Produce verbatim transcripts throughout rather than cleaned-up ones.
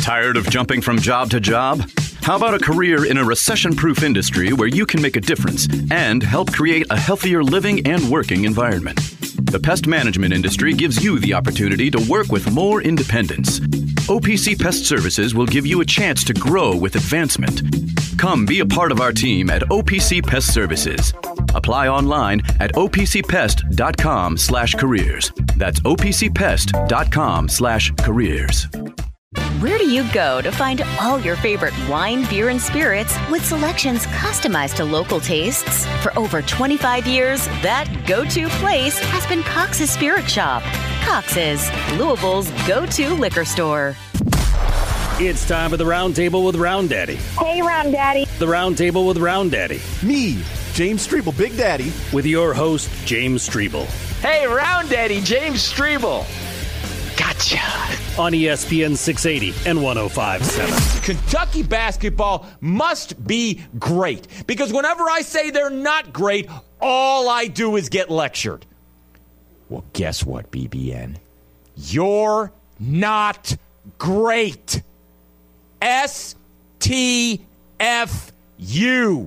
Tired of jumping from job to job? How about a career in a recession-proof industry where you can make a difference and help create a healthier living and working environment? The pest management industry gives you the opportunity to work with more independence. O P C Pest Services will give you a chance to grow with advancement. Come be a part of our team at O P C Pest Services. Apply online at o p c pest dot com slash careers. That's o p c pest dot com slash careers. Where do you go to find all your favorite wine, beer, and spirits with selections customized to local tastes? For over twenty-five years, that go-to place has been Cox's Spirit Shop. Cox's, Louisville's go-to liquor store. It's time for the Round Table with Round Daddy. Hey, Round Daddy. The Round Table with Round Daddy. Me, James Strebel, Big Daddy. With your host, James Strebel. Hey, Round Daddy, James Strebel. Gotcha. On E S P N six eighty and one oh five point seven. Kentucky basketball must be great because whenever I say they're not great, all I do is get lectured. Well, guess what, B B N? You're not great. S T F U.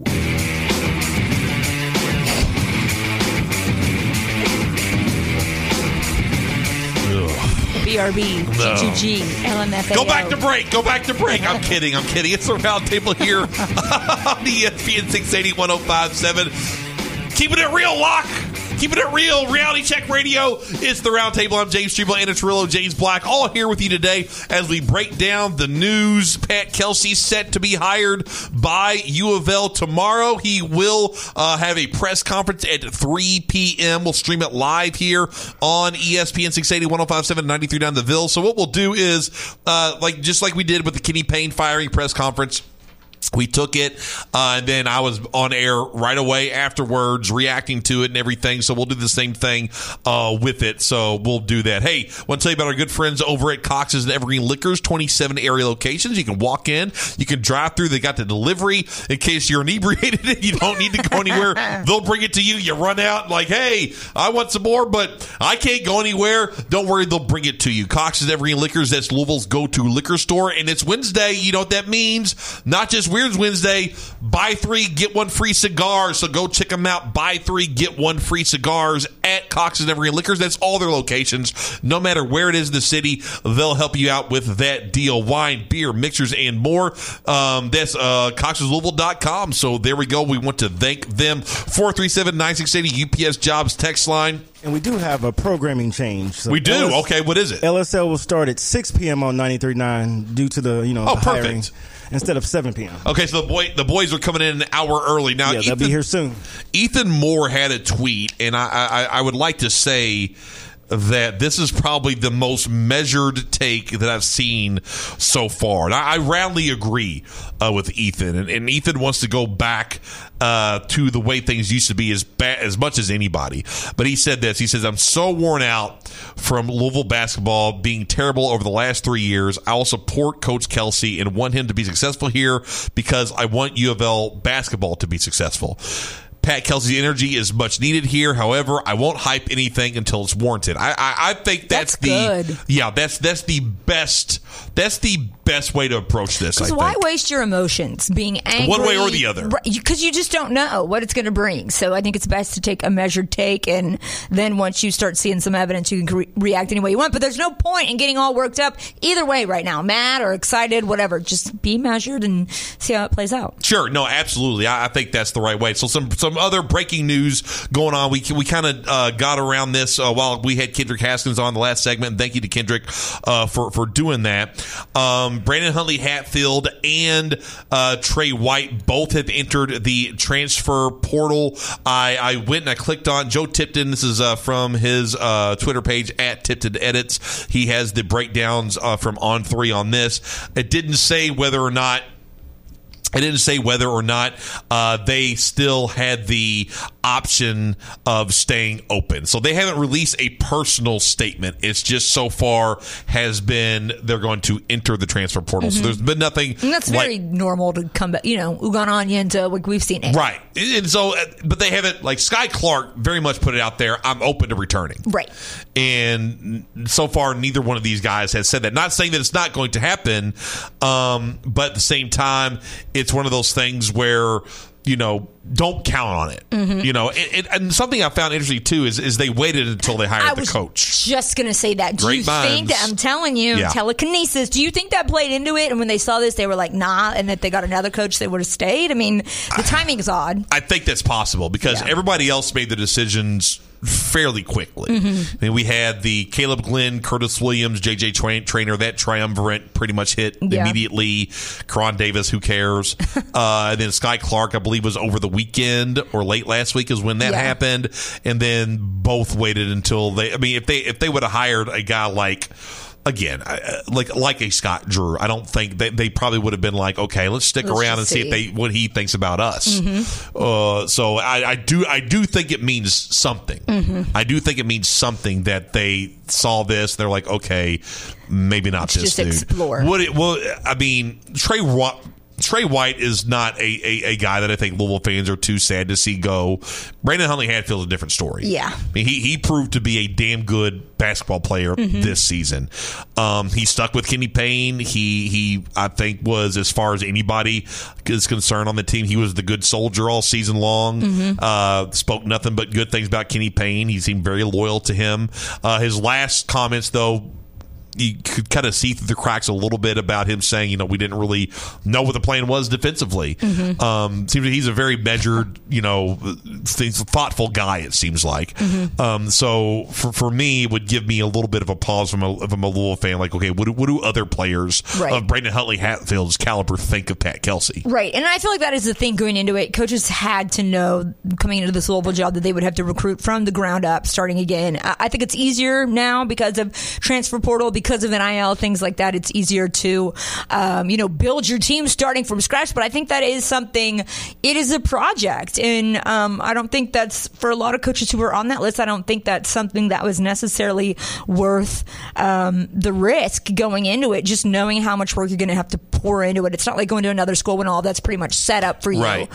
B R B, No. G G G, L M F A O. Go back to break. Go back to break. I'm kidding. I'm kidding. It's the Round Table here on E S P N six eighty, one oh five point seven. Keeping it real, Lock. Keeping it real. Reality Check Radio. It's the Round Table. I'm James Strebel, Anna Trillo, James Black, all here with you today as we break down the news. Pat Kelsey set to be hired by U of L tomorrow. He will uh, have a press conference at three p.m. We'll stream it live here on E S P N six eighty, one oh five point seven, ninety-three down the Ville. So what we'll do is, uh, like just like we did with the Kenny Payne firing press conference, we took it, uh, and then I was on air right away afterwards, reacting to it and everything. So we'll do the same thing uh, with it. So we'll do that. Hey, want to tell you about our good friends over at Cox's and Evergreen Liquors, twenty-seven area locations. You can walk in, you can drive through. They got the delivery in case you're inebriated and you don't need to go anywhere. They'll bring it to you. You run out like, hey, I want some more, but I can't go anywhere. Don't worry, they'll bring it to you. Cox's Evergreen Liquors, that's Louisville's go-to liquor store, and it's Wednesday. You know what that means? Not just Weird Wednesday, buy three, get one free cigars. So go check them out. Buy three, get one free cigars at Cox's Evergreen Liquors. That's all their locations. No matter where it is in the city, they'll help you out with that deal. Wine, beer, mixers, and more. Um, that's uh, coxes louisville dot com. So there we go. We want to thank them. four three seven, nine six eight zero U P S Jobs text line. And we do have a programming change. So we do? L S- okay, what is it? L S L will start at six p.m. on ninety-three point nine due to the, you know, oh, the hiring perfect. instead of seven p.m. Okay, so the boy, the boys are coming in an hour early. Now, yeah, Ethan, they'll be here soon. Ethan Moore had a tweet, and I, I, I would like to say that this is probably the most measured take that I've seen so far. And I, I roundly agree uh, with Ethan. And, and Ethan wants to go back uh, to the way things used to be as ba- as much as anybody. But he said this. He says, I'm so worn out from Louisville basketball being terrible over the last three years. I will support Coach Kelsey and want him to be successful here because I want U of L basketball to be successful. Pat Kelsey's energy is much needed here. However, I won't hype anything until it's warranted. I I, I think that's, That's the good. yeah that's that's the best that's the best way to approach this. I Because why think. waste your emotions being angry? One way or the other. Because you just don't know what it's going to bring. So I think it's best to take a measured take, and then once you start seeing some evidence, you can re- react any way you want. But there's no point in getting all worked up either way right now, mad or excited, whatever. Just be measured and see how it plays out. Sure, no, absolutely. I, I think that's the right way. So some some other breaking news going on. We we kind of uh, got around this uh, while we had Kendrick Haskins on the last segment. And thank you to Kendrick uh, for for doing that. Um, Brandon Huntley Hatfield and uh, Trey White both have entered the transfer portal. I, I went and I clicked on Joe Tipton. This is uh, from his uh, Twitter page at Tipton Edits. He has the breakdowns uh, from On three on this. It didn't say whether or not I didn't say whether or not uh, they still had the option of staying open. So they haven't released a personal statement. It's just so far has been they're going to enter the transfer portal. Mm-hmm. So there's been nothing. And that's like, very normal to come back, you know, Ugan Onyenso, like we've seen it. Right. And so, but they haven't, like Sky Clark very much put it out there, I'm open to returning. Right. And so far, neither one of these guys has said that. Not saying that it's not going to happen, um, but at the same time, it's one of those things where, you know, don't count on it. Mm-hmm. You know, it, it, and something I found interesting too is is they waited until they hired I the was coach. Just going to say that. Do Great you minds. think that? I'm telling you, Yeah. telekinesis. Do you think that played into it? And when they saw this, they were like, nah, and that they got another coach, they would have stayed. I mean, the timing is odd. I think that's possible because Yeah. everybody else made the decisions fairly quickly. Mm-hmm. I mean, we had the Caleb Glenn, Curtis Williams, J J Tra- Trainer, that triumvirate pretty much hit Yeah. immediately. Karan Davis, who cares? uh, and then Sky Clark, I believe, was over the weekend or late last week is when that Yeah. happened. And then both waited until they. I mean, if they if they would have hired a guy like. Again, I- like like a Scott Drew, I don't think they, they probably would have been like, okay, let's stick Let's around and just see if see. they what he thinks about us. Mm-hmm. Uh, so I, I do I do think it means something. Mm-hmm. I do think it means something that they saw this. They're like, okay, maybe not Let's this just dude. explore. Would it? Well, I mean, Trey Wa- Trey White is not a, a, a guy that I think Louisville fans are too sad to see go. Brandon Huntley Hatfield is a different story. Yeah. I mean, he, he proved to be a damn good basketball player Mm-hmm. this season. Um, he stuck with Kenny Payne. He, he, I think, was, as far as anybody is concerned on the team, he was the good soldier all season long. Mm-hmm. Uh, spoke nothing but good things about Kenny Payne. He seemed very loyal to him. Uh, his last comments, though, you could kind of see through the cracks a little bit about him saying, you know, we didn't really know what the plan was defensively. Mm-hmm. Um, seems like he's a very measured, you know, thoughtful guy, it seems like. Mm-hmm. Um, so for, for me, it would give me a little bit of a pause from a, from a Louisville fan. Like, okay, what do, what do other players Right. of Brandon Huntley Hatfield's caliber think of Pat Kelsey? Right. And I feel like that is the thing going into it. Coaches had to know coming into this Louisville job that they would have to recruit from the ground up starting again. I I think it's easier now because of transfer portal, because of N I L, things like that. It's easier to, um, you know, build your team starting from scratch. But I think that is something, it is a project. And um, I don't think that's, for a lot of coaches who were on that list, I don't think that's something that was necessarily worth um, the risk going into it, just knowing how much work you're going to have to pour into it. It's not like going to another school when all that's pretty much set up for you. Right.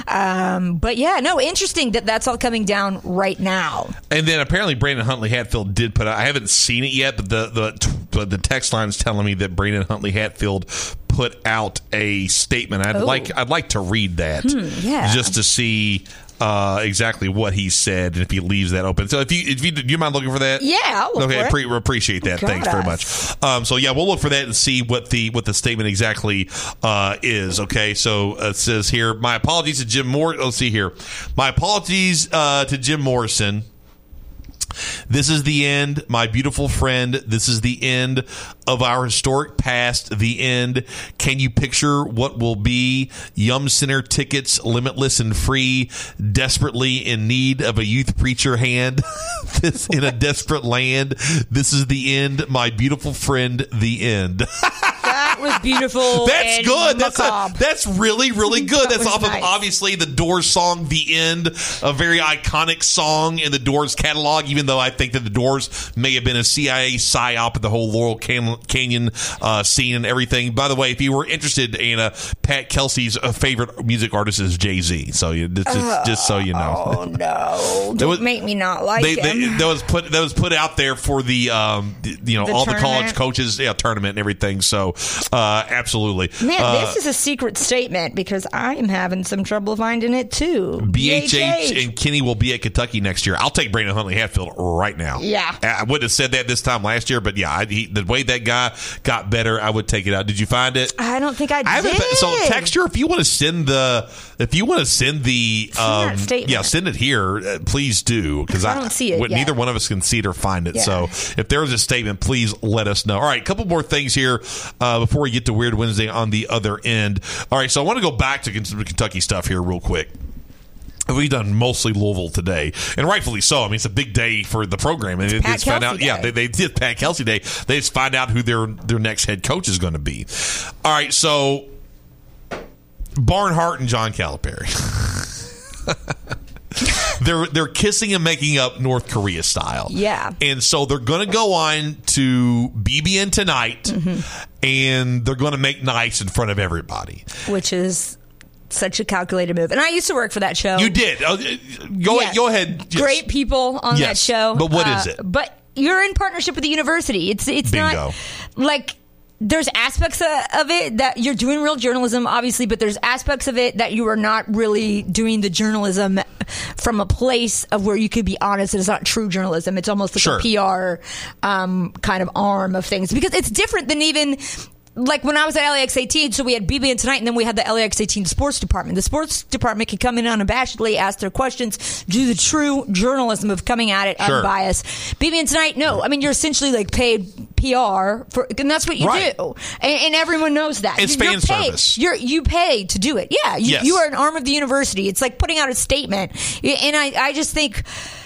Um, but yeah, no, interesting that that's all coming down right now. And then apparently Brandon Huntley Hatfield did put out, I haven't seen it yet, but the the but the text line is telling me that Brandon Huntley Hatfield put out a statement. I'd Oh. like I'd like to read that Hmm, yeah. just to see uh, exactly what he said and if he leaves that open. So if you if you do you mind looking for that? Yeah, I'll look okay, for it. Pre- appreciate that. Got Thanks very us. much. Um, so yeah, we'll look for that and see what the what the statement exactly uh, is. Okay, so uh, it says here, my apologies to Jim Moore. Let's see here, my apologies uh, to Jim Morrison. This is the end, my beautiful friend. This is the end of our historic past. The end. Can you picture what will be? Yum Center tickets, limitless and free. Desperately in need of a youth preacher hand. This in a desperate land. This is the end, my beautiful friend. The end. That was beautiful. That's and good. That's a, macabre. that's really really good. That That's was off nice. of obviously the Doors song "The End," a very iconic song in the Doors catalog. Even though I think that the Doors may have been a C I A psyop of the whole Laurel Can- Canyon uh, scene and everything. By the way, if you were interested, Anna, Pat Kelsey's uh, favorite music artist is Jay-Z. So you, just, just, just so you know. Oh no! Don't was- make me not like They, him. they, that was put that was put out there for the um the- you know The all the college tournament? coaches yeah tournament and everything. So uh, absolutely. Man, Uh, this is a secret statement because I am having some trouble finding it too. B H H and Kenny will be at Kentucky next year. I'll take Brandon Huntley Hatfield right now. Yeah. I wouldn't have said that this time last year, but yeah, I, he, the way that guy got better, I would take it out. Did you find it? I don't think I, I haven't. did. So texture, if you want to send the, if you want to send the, that um, statement. yeah, send it here. Uh, please do because I don't see it what- yet. Neither one of us can see it or find it. Yeah. So if there is a statement, please let us know. All right, a couple more things here uh, before we get to Weird Wednesday on the other end. All right, so I want to go back to Kentucky stuff here real quick. We've done mostly Louisville today, and rightfully so. I mean, it's a big day for the program, and they Pat just find Kelsey out. Yeah, Day. they, they did Pat Kelsey Day. They just find out who their their next head coach is going to be. All right, so Barnhart and John Calipari. they're they're kissing and making up North Korea style. Yeah. And so they're going to go on to B B N Tonight, mm-hmm. and they're going to make nice in front of everybody. Which is such a calculated move. And I used to work for that show. You did. Uh, go, yes. go ahead. Yes. Great people on yes. that show. But what uh, is it? But you're in partnership with the university. It's it's Bingo. not like... There's aspects of it that you're doing real journalism, obviously, but there's aspects of it that you are not really doing the journalism from a place of where you could be honest. It's not true journalism. It's almost like sure. a P R um, kind of arm of things, because it's different than even... Like when I was at L A X eighteen, so we had B B N Tonight, and then we had the L A X eighteen sports department. The sports department could come in unabashedly, ask their questions, do the true journalism of coming at it sure. unbiased. B B N Tonight, no. I mean, you're essentially like paid P R, for, and that's what you right. do. And, and everyone knows that. It's you're fan paid. service. You're, you pay to do it. Yeah, you, yes. you are an arm of the university. It's like putting out a statement. And I, I just think...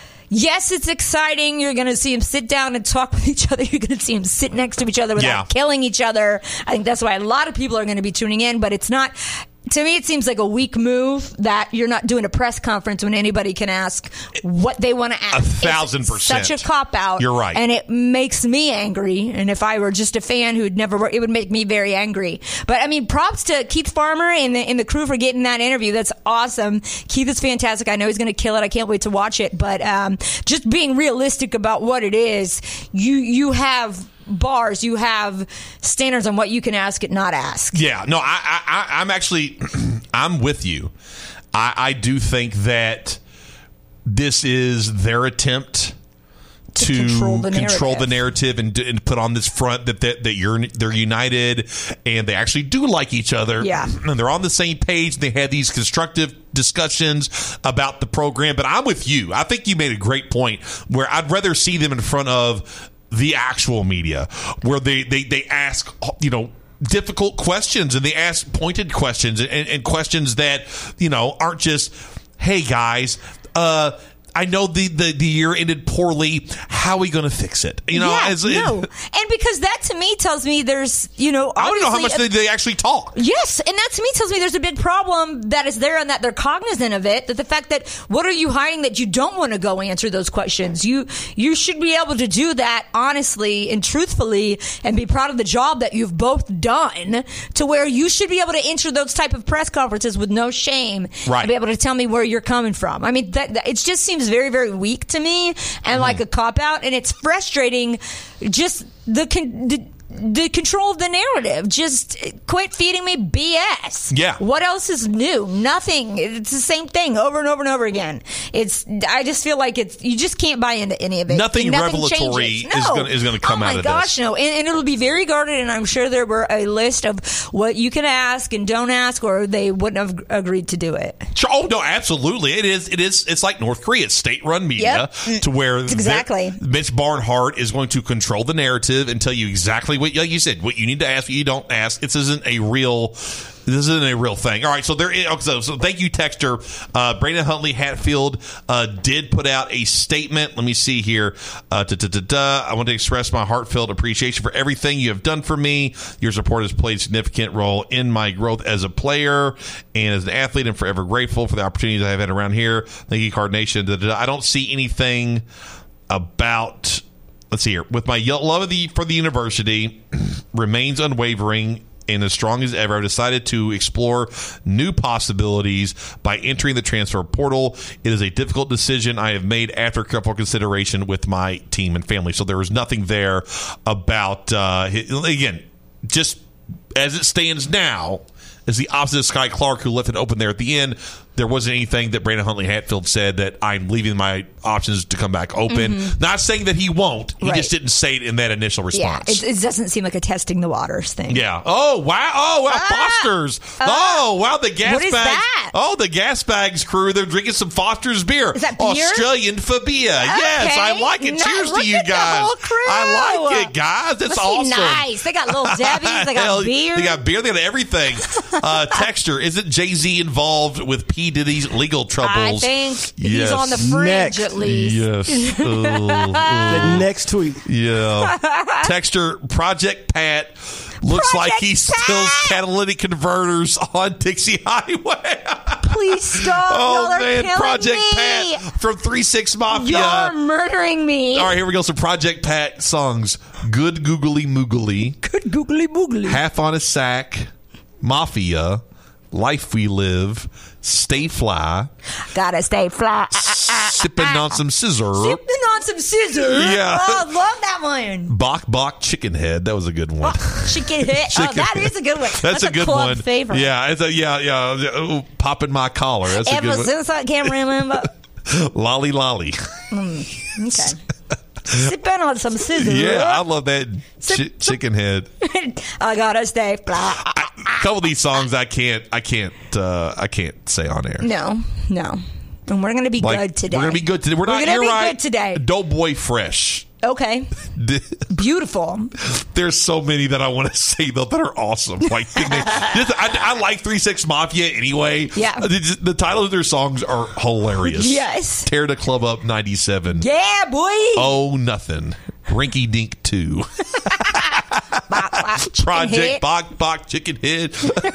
Yes, it's exciting. You're going to see them sit down and talk with each other. You're going to see them sit next to each other without yeah. killing each other. I think that's why a lot of people are going to be tuning in, but it's not... To me, it seems like a weak move that you're not doing a press conference when anybody can ask what they want to ask. A thousand it's percent. Such a cop-out. You're right. And it makes me angry. And if I were just a fan who'd never worked, it would make me very angry. But, I mean, props to Keith Farmer and the, and the crew for getting that interview. That's awesome. Keith is fantastic. I know he's going to kill it. I can't wait to watch it. But um, just being realistic about what it is, you you have... bars, you have standards on what you can ask and not ask. Yeah, no, I, I, I'm actually, I'm with you. I, I do think that this is their attempt to, to control the narrative, control the narrative and, and put on this front that, that that you're they're united and they actually do like each other. Yeah, and they're on the same page. They had these constructive discussions about the program. But I'm with you. I think you made a great point where I'd rather see them in front of the actual media, where they, they, they ask, you know, difficult questions and they ask pointed questions and, and questions that, you know, aren't just, hey, guys, uh, I know the, the, the year ended poorly. How are we going to fix it? You know, yeah, as, no. It, and because that to me tells me there's, you know, I want to know how much a, they, they actually talk. Yes, and that to me tells me there's a big problem that is there and that they're cognizant of it. That the fact that what are you hiding that you don't want to go answer those questions? You you should be able to do that honestly and truthfully and be proud of the job that you've both done. To where you should be able to enter those type of press conferences with no shame right. and be able to tell me where you're coming from. I mean, that, that it just seems very, very weak to me and mm-hmm. like a cop-out, and it's frustrating just the, con- the the control of the narrative. Just quit feeding me B S. Yeah. What else is new? Nothing. It's the same thing over and over and over again. It's. I just feel like it's. You just can't buy into any of it. Nothing, Nothing revelatory changes. is no. going is going to come oh out of gosh, this. No. And, and it'll be very guarded. And I'm sure there were a list of what you can ask and don't ask, or they wouldn't have agreed to do it. Oh no, absolutely. It is. It is. It's like North Korea. It's state-run media yep. to where exactly Mitch Barnhart is going to control the narrative and tell you exactly what, like you said, what you need to ask, what you don't ask. This isn't a real. This isn't a real thing. All right, so there. Is, so, so thank you, Texter. Uh, Brandon Huntley Hatfield uh, did put out a statement. Let me see here. Uh, da, da, da, da. I want to express my heartfelt appreciation for everything you have done for me. Your support has played a significant role in my growth as a player and as an athlete. I'm forever grateful for the opportunities I've had around here. Thank you, Card Nation. Da, da, da. I don't see anything about. Let's see here. With my love of the for the university remains unwavering and as strong as ever, I've decided to explore new possibilities by entering the transfer portal. It is a difficult decision I have made after careful consideration with my team and family. So there was nothing there about, uh, again, just as it stands now, is the opposite of Sky Clark, who left it open there at the end. There wasn't anything that Brandon Huntley Hatfield said that I'm leaving my options to come back open. Mm-hmm. Not saying that he won't. He right. just didn't say it in that initial response. Yeah, it, it doesn't seem like a testing the waters thing. Yeah. Oh, wow. Oh, wow. Ah, Foster's. Uh, oh, wow. The gas what is bags. That? Oh, the gas bags crew. They're drinking some Foster's beer. Is that beer? Australian Fabia. Okay. Yes, I like it. No, Cheers look to you at guys. The whole crew. I like it, guys. That's Must awesome. Be nice. They got little Debbie's. They got Hell, beer. They got beer. They got everything. Uh, Texter, isn't Jay-Z involved with P. Diddy's legal troubles? I think yes. he's on the fringe Next. at least. Yes. Uh, The next tweet. Yeah. Texter, Project Pat looks Project like he Pat. steals catalytic converters on Dixie Highway. Please stop. Oh, Y'all are man. killing Project me. Pat from three six Mafia. Y'all are murdering me. All right, here we go. Some Project Pat songs. Good Googly Moogly. Good googly boogly. Half on a Sack. Mafia. Life We Live. Stay Fly. Gotta stay fly. Sipping on some scissor. Sipping on some scissors. Yeah. Oh, love that one. Bok Bok Chicken Head. That was a good one. Chicken head. Oh, Chicken that head. is a good one. That's, a good club one. favorite. Yeah, it's a yeah, yeah. Ooh, popping my collar. That's a Ever good one. since I can remember. Lolly Lolly. Okay. Sipping on some scissors. Yeah, I love that Sip- chi- chicken head. I gotta stay fly. A couple of these songs I can't, I can't, uh, I can't say on air. No, no. And we're gonna be Like, good today. We're gonna be good today. We're, We're not gonna you're be right. good today. Doughboy Fresh. Okay. Beautiful. There's so many that I want to say though that are awesome. Like they, just, I, I like three six Mafia anyway. Yeah. The, the title of their songs are hilarious. Yes. Tear the Club Up ninety-seven. Yeah, boy. Oh, nothing. Rinky Dink two. Bok, bok, chicken Project head. Bok Bok Chicken Head.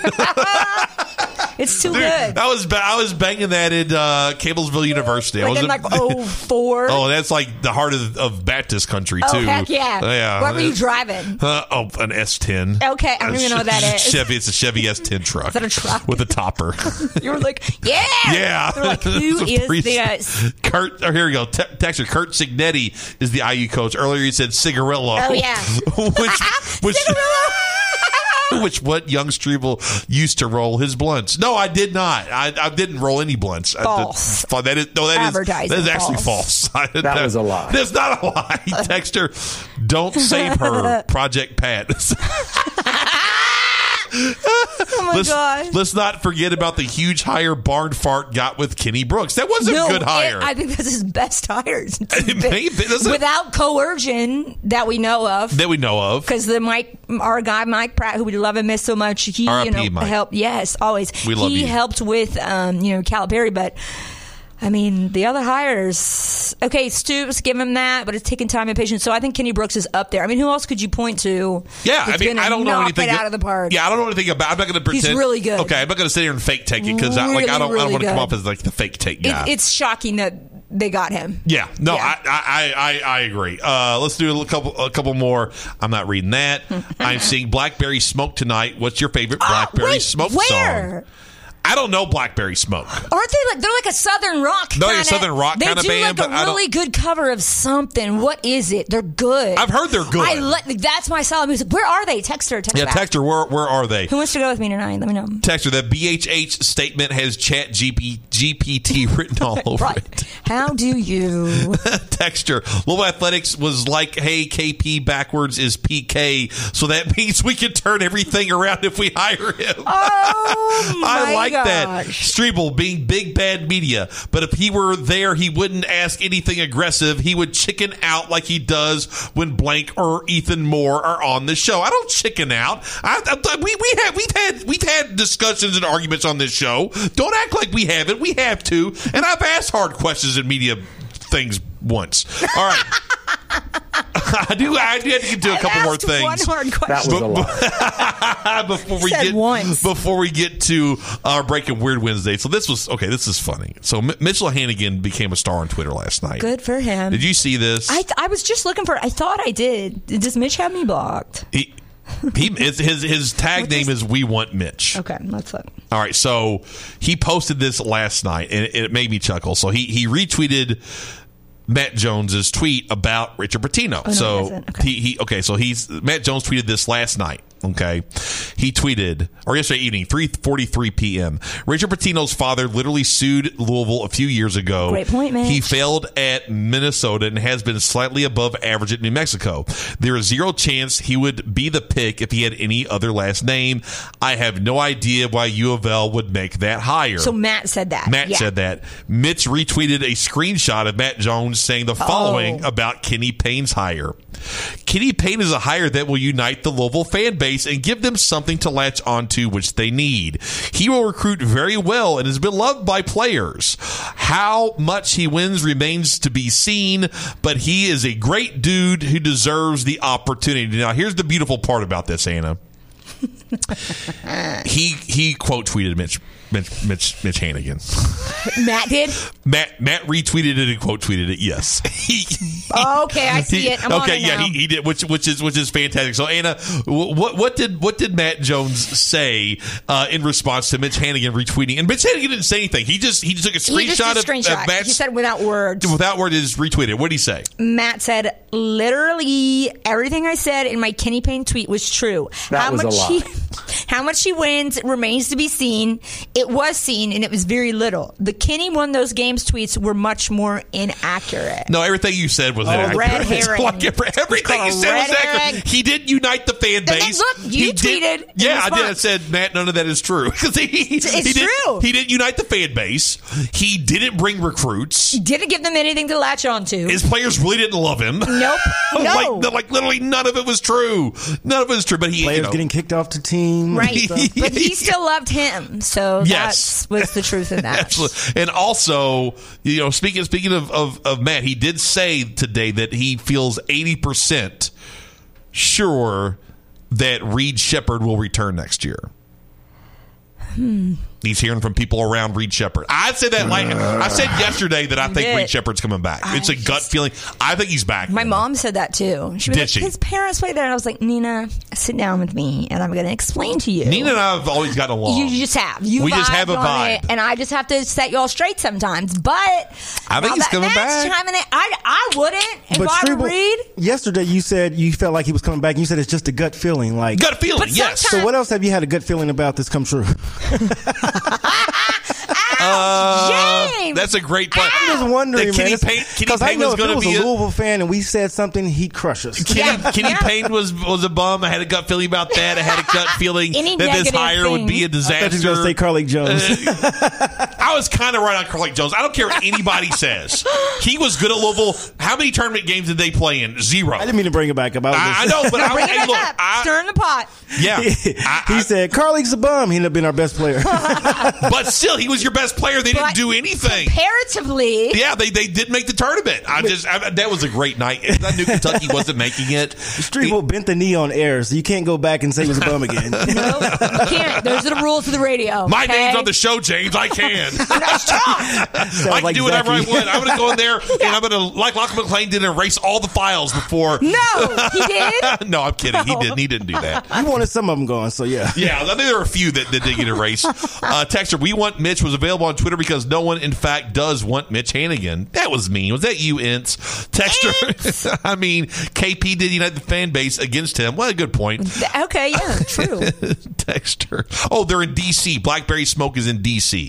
It's too Dude, good. I was ba- I was banging that at uh, Cablesville University. I Like was in like oh four. oh, that's like the heart of, of Baptist country Oh, too. heck yeah. yeah. What were you driving? Uh, oh, an S ten. Okay, I don't A even know what that is. Chevy. It's a Chevy S ten truck. Is that a truck? with a topper? You were like, yeah. Yeah. They're like, who It's a is pre- this? Kurt, oh, here we go. Te- Texter Kurt Signetti is the I U coach. Earlier he said Cigarillo. Oh, yeah. which, which, which what young Strebel used to roll his blunts. No, I did not. I, I didn't roll any blunts. False. I, that is, no, that is, Advertising that is actually false. false. That was a lie. That's not a lie. Texter, don't save her. Project Pat. Oh my let's, gosh. let's not forget about the huge hire Barn Fart got with Kenny Brooks. That was a No, good hire. it- I think that's his best hires. It may be, doesn't it? Without coercion that we know of. that we know of. Because the Mike, our guy Mike Pratt, who we love and miss so much, he R I P you know Mike. helped. Yes, always. We love he you. helped with um, you know Calipari, but I mean the other hires. Okay, Stoops, give him that, but it's taking time and patience. So I think Kenny Brooks is up there. I mean, who else could you point to? Yeah, I that's mean, gonna I don't know knock anything it out of the park. Yeah, I don't know anything about. I'm not going to pretend. He's really good. Okay, I'm not going to sit here and fake take it because I, like I Really, don't. I really don't want to come good. off as like the fake take It, guy. it's shocking that they got him. Yeah, no, Yeah. I, I, I, I agree. Uh, let's do a couple, a couple more. I'm not reading that. I'm seeing Blackberry Smoke tonight. What's your favorite Blackberry Ah, wait, Smoke where? song? I don't know Blackberry Smoke. Aren't they like they're like a southern rock? They're like a kinda- southern rock they kinda do band, like but I a don't- really good cover of something. What is it? They're good. I've heard they're good. I le- that's my style of music. Where are they? Text her. Text Yeah, back. Texter, where, where are they? Who wants to go with me tonight? Let me know. Texter, the B H H statement has Chat G P, G P T written all over Right. it. How do you? Texture. Louisville Athletics was like, hey, K P backwards is P K, so that means we can turn everything around if we hire him. Oh my I like that. gosh. Strebel being big bad media, but if he were there, he wouldn't ask anything aggressive. He would chicken out like he does when Blank or Ethan Moore are on the show. I don't chicken out. I, I, we we have we've had we've had discussions and arguments on this show. Don't act like we haven't. We have to, and I've asked hard questions in media things once. All right. I do. I do have to get to a I've couple more asked things. One hard That question. was a lie. before we Said get once. before we get to our Breaking Weird Wednesday. So this was okay. This is funny. So M- Mitchell Hannigan became a star on Twitter last night. Good for him. Did you see this? I th- I was just looking for. I thought I did. Does Mitch have me blocked? he, he his his, his tag What name is- is We Want Mitch. Okay, let's look. All right, so he posted this last night, and it, it made me chuckle. So he he retweeted Matt Jones's tweet about Richard Pitino. Oh, no, so he hasn't. Okay. he, he okay. So he's Matt Jones tweeted this last night. Okay, he tweeted or yesterday evening, three forty-three p.m. Richard Pitino's father literally sued Louisville a few years ago. Great point, Mitch. He failed at Minnesota and has been slightly above average at New Mexico. There is zero chance he would be the pick if he had any other last name. I have no idea why U of L would make that higher. So Matt said that. Matt Yeah. said that. Mitch retweeted a screenshot of Matt Jones saying the following Oh. about Kenny Payne's hire. Kenny Payne is a hire that will unite the Louisville fan base and give them something to latch onto, which they need. He will recruit very well and is beloved by players. How much he wins remains to be seen, but he is a great dude who deserves the opportunity. Now, here's the beautiful part about this, Anna. he he quote tweeted Mitch Mitch Mitch, Mitch Hannigan. Matt did. Matt Matt retweeted it and quote tweeted it. Yes. He, okay, I see he, it. I'm okay, on it yeah, now. he, he did, which which is which is fantastic. So Anna, what what did what did Matt Jones say uh, in response to Mitch Hannigan retweeting? And Mitch Hannigan didn't say anything. He just he just took a screenshot He just did a of, screenshot. of Matt's, He said without words. without words is retweeted. What did he say? Matt said, literally everything I said in my Kenny Payne tweet was true. That how was much a lie. He, how much he wins remains to be seen. It was seen, and it was very little. The Kenny won those games tweets were much more inaccurate. No, everything you said was Oh, inaccurate. red herring. Like every, everything you It's said was called a red accurate. herring. He didn't unite the fan And then base. look, you he did, tweeted in Yeah, I did. I response. said, Matt, none of that is true. Because he, It's he didn't, true. He didn't unite the fan base. He didn't bring recruits. Didn't give them anything to latch on to. His players really didn't love him. Nope. No. like, like literally none of it was true. None of it was true. But he, Players you know, getting kicked off the team. Right. and stuff. But he still loved him. So Yes. that was the truth in that. Absolutely. And also, you know, speaking speaking of, of, of Matt, he did say today that he feels eighty percent sure that Reed Shepherd will return next year. Hmm. He's hearing from people around Reed Shepherd. I said that like I said yesterday that I think did. Reed Shepherd's coming back. I It's a gut just- feeling. I think he's back. My mom said that too. She was Did like, she? his parents play there. And I was like, Nina, sit down with me and I'm going to explain to you. Nina and I have always gotten along. You just have. You We just have a vibed on vibe. it, and I just have to set y'all straight sometimes. But I think now he's that coming Matt's back. chiming in, I, I wouldn't if But I were Strebel, Reed. yesterday you said you felt like he was coming back. And you said it's just a gut feeling. Like gut feeling, But yes. So what else have you had a gut feeling about this come true? Uh, James! that's a great point. I'm just wondering, That Kenny man. Payne, Kenny Because I Payne know was if it going to was be a a, Louisville fan and we said something, he'd crush us. Kenny, Yeah, Kenny yeah. Payne was was a bum. I had a gut feeling about that. I had a gut feeling Any that this negative hire thing. would be a I thought you disaster. was going to say Carly Jones. I was kind of right on Carly Jones. I don't care what anybody says. He was good at Louisville. How many tournament games did they play in? Zero. I didn't mean to bring it back up. I, was I, I just- know, but I, Bring it hey, back look, up. I, Stir in the pot. yeah, he I, I, said, Carly's a bum. He ended up being our best player. but still, he was your best player. They didn't But do anything. Comparatively, Yeah, they, they did make the tournament. I just I, that was a great night. I knew Kentucky wasn't making it. Strebel bent the knee on air, so you can't go back and say he was a bum again. no, you can't. Those are the rules of the radio. My okay? name's on the show, James. I can. That's true. Sounds I can like do whatever I Zachy. want. I'm going to go in there and I'm going to, like Lachlan McClain did, erase all the files before. No, he did. No, I'm kidding. He No. didn't. He didn't do that. You wanted some of them gone, so yeah. Yeah, I think there were a few that, that did get erased. Uh, Texter, we want Mitch was available on Twitter because no one, in fact, does want Mitch Hannigan. That was mean. Was that you, Ince? Texter, I mean, K P did unite the fan base against him. Well, a good point. Okay, yeah, true. Texter. Oh, they're in D C. Blackberry Smoke is in D C.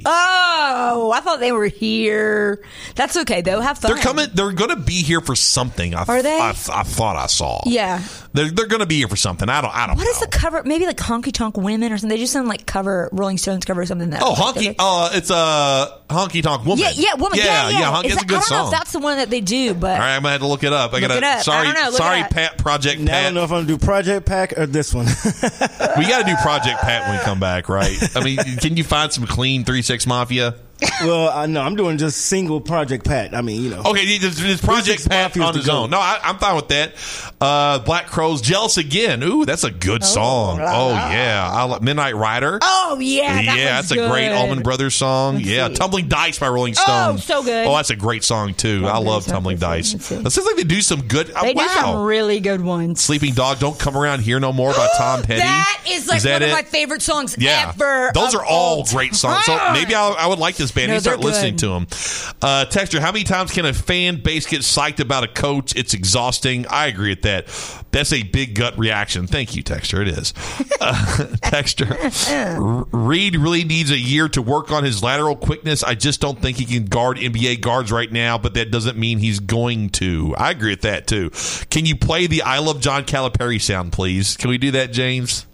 Oh, I thought they were here. That's okay though. Have fun. They're coming. They're going to be here for something. I, Are they? I, I thought I saw. Yeah. They're, they're going to be here for something. I don't. I don't. What know. is the cover? Maybe like Honky Tonk Women or something. They just sound like cover Rolling Stones cover something that. Oh, honky! Uh, it's a honky tonk woman. Yeah, yeah, woman. Yeah, yeah. honky, Is it's a that- good I don't know song. if that's the one that they do, but All right, I'm gonna have to look it up. I Look gotta. it up. I Sorry, don't know. Look it sorry, up. Pat. Project Now I Pat. don't know if I'm going to do Project Pack or this one. We got to do Project Pat when we come back, right? I mean, can you find some clean three six Mafia? Well, I know. I'm doing just single Project Pat. I mean, you know. Okay, this, this Project Six Pat Mafia's on to his go. own. No, I, I'm fine with that. Uh, Black Crowes, Jealous Again. Ooh, that's a good song. Oh yeah, I like Midnight Rider. oh yeah, that yeah, was that's a great good. Allman Brothers song. Let's yeah, see. Tumbling Dice by Rolling Stone. Oh, so good. Oh, that's a great song too. I Tumbling love Dice, Tumbling let's Dice. see, let's see. It seems like they do some good. They wow. do some really good ones. Sleeping Dog, Don't Come Around Here No More by Tom Petty. That is like that one of it? my favorite songs Yeah, ever. those of are all all great songs. So time. maybe I'll, I would like this band. No, Maybe start they're listening good. to them. Uh, Texture, how many times can a fan base get psyched about a coach? It's exhausting. I agree with that. That's a big gut reaction. Thank you, Texture. It is. Uh, Texture, R- Reed really needs a year to work on his lateral quickness. I just don't think he can guard N B A guards right now, but that doesn't mean he's going to. I agree with that too. Can you play the I Love John Calipari sound, please? Can we do that, James?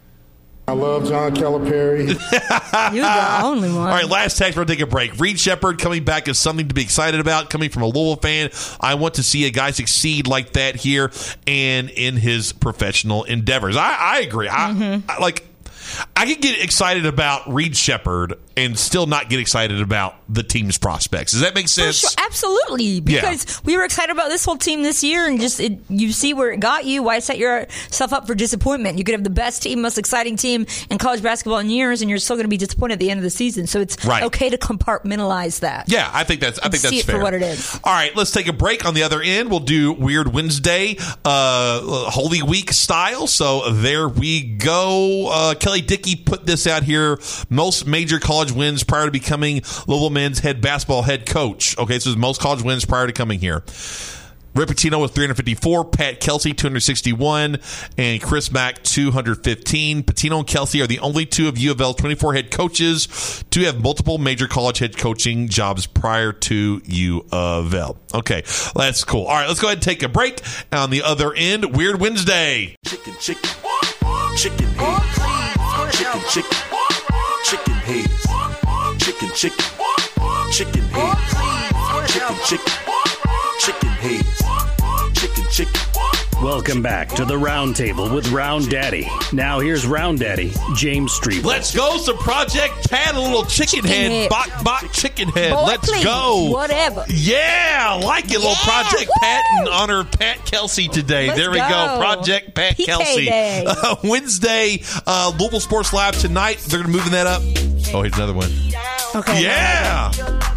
I love John Calipari. You're the only one. All right, last text. We're going to take a break. Reed Shepherd coming back is something to be excited about. Coming from a Louisville fan, I want to see a guy succeed like that here and in his professional endeavors. I, I agree. I, Mm-hmm. I like. I can get excited about Reed Shepherd and still not get excited about the team's prospects. Does that make sense? Sure, absolutely. Because Yeah. we were excited about this whole team this year, and just it, you see where it got you. Why set yourself up for disappointment? You could have the best team, most exciting team in college basketball in years, and you're still going to be disappointed at the end of the season. So it's Right. okay to compartmentalize that. Yeah, I think that's I And think that's see it fair. for what it is. All right, let's take a break. On the other end, we'll do Weird Wednesday, uh, Holy Week style. So there we go. Uh, Kelly Dickey put this out here. Most major college wins prior to becoming Louisville men's head basketball head coach. Okay, so it's most college wins prior to coming here. Rick Pitino with three hundred fifty-four, Pat Kelsey two hundred sixty-one, and Chris Mack two hundred fifteen. Pitino and Kelsey are the only two of U of L's twenty-four head coaches to have multiple major college head coaching jobs prior to U of L. Okay, that's cool. All right, let's go ahead and take a break. On the other end, Weird Wednesday. Chicken, chicken, chicken haters. Chicken, chicken, chicken haters. Chicken, chicken, chicken haters. Chicken, chicken, chicken haters. Chicken, chicken. Welcome back to the Round Table with Round Daddy. Now here's Round Daddy, James Street. Let's go. Some Project Pat, a little chicken, Chicken head. head. Bok, bok, chicken head. Boy, Let's please. go. Whatever. Yeah, I like it. Little Yeah, Project woo! Pat in honor of Pat Kelsey today. Let's there we go. go. Project Pat P K Kelsey. Day. Uh, Wednesday, uh, Louisville Sports Live tonight. They're going to moving that up. Oh, here's another one. Okay. Yeah.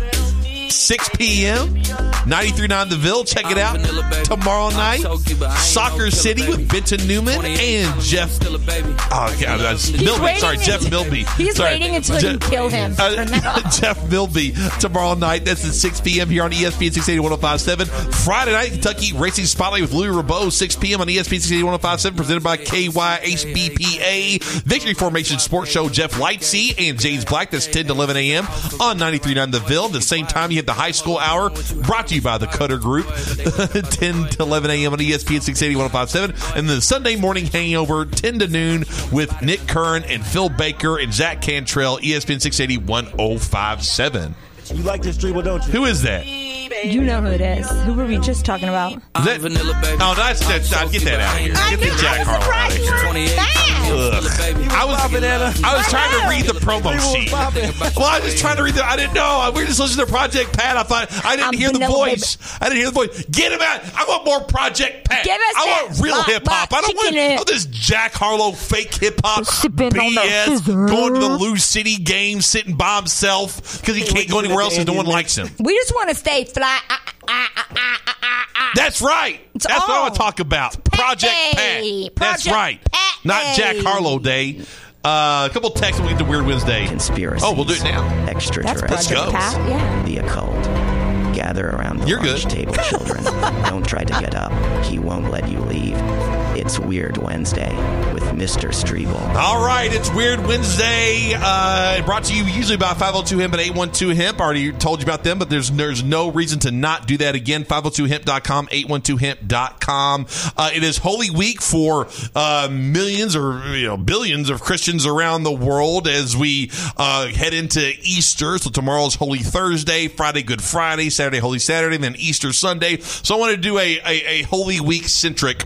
six p.m. ninety-three point nine The Ville. Check it out. Tomorrow night, Soccer City with Benton Newman and Jeff. Oh, God. That's Milby. waiting Sorry, Jeff until- Milby. He's Sorry. waiting until you kill him. Uh, Turn that off. Jeff Milby tomorrow night. That's at six p.m. here on E S P N six eighty, ten fifty-seven. Friday night, Kentucky Racing Spotlight with Louis Rabeau, six p.m. on E S P N six eighty, ten fifty-seven, presented by K Y H B P A. Victory Formation Sports Show, Jeff Lightsey and James Black. That's ten to eleven a.m. on ninety-three point nine The Ville. At the same time, you hit the high school hour, brought to you by the Cutter Group, ten to eleven a.m. on E S P N six eighty, ten fifty-seven. And then the Sunday morning hangover, ten to noon, with Nick Curran and Phil Baker and Zach Cantrell, E S P N six eighty, ten fifty-seven. You like this dribble, don't you? Who is that? You know who it is. Who were we just talking about? Is that oh, that's, that's uh, get that out of here. Get the Jack Harlow out of here. Ugh. I was I was trying to read the promo sheet. Well, I was trying to read the. I didn't know. We were just listening to Project Pat. I thought I didn't I'm hear the vanilla, voice. I didn't hear the voice. Get him out. I want more Project Pat. Give us I that want real bop, hip hop. bop, I don't want chicken it. all this Jack Harlow fake hip hop Sipping on B the S. scissor. Going to the Lou City game, sitting by himself because he can't go anywhere else and no one likes him. We just want to stay fly. Ah, ah, ah, ah, ah, ah, ah. That's right. It's That's what I all. want to talk about. Project Hey, Pat. That's Project right. Pat. Not Jack Harlow Day. Uh, a couple texts and we get to Weird Wednesday. Conspiracies. Oh, we'll do it now. That's Extraterrestrials. Project go. Pat. Yeah. The occult. Gather around the You're lunch good. table, children. Don't try to get up. He won't let you leave. It's Weird Wednesday with Mister Streeble. All right, it's Weird Wednesday. Uh, brought to you usually by five oh two hemp and eight one two hemp. I already told you about them, but there's there's no reason to not do that again. five oh two hemp dot com, eight one two hemp dot com. Uh, it is Holy Week for uh, millions or you know billions of Christians around the world as we uh, head into Easter. So tomorrow's Holy Thursday, Friday Good Friday, Saturday Holy Saturday, and then Easter Sunday. So I want to do a, a, a Holy Week centric